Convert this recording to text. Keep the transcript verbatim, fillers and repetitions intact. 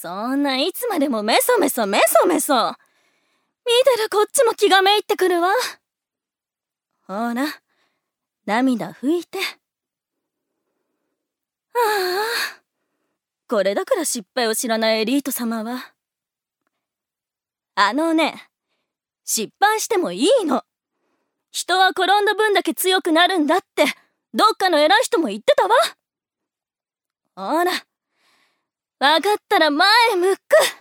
そんないつまでもメソメソメソメソ。見てるこっちも気がめいってくるわ。ほら、涙拭いて。ああ、これだから失敗を知らないエリート様は。あのね、失敗してもいいの。人は転んだ分だけ強くなるんだって、どっかの偉い人も言ってたわ。ほら、わかったら前向く。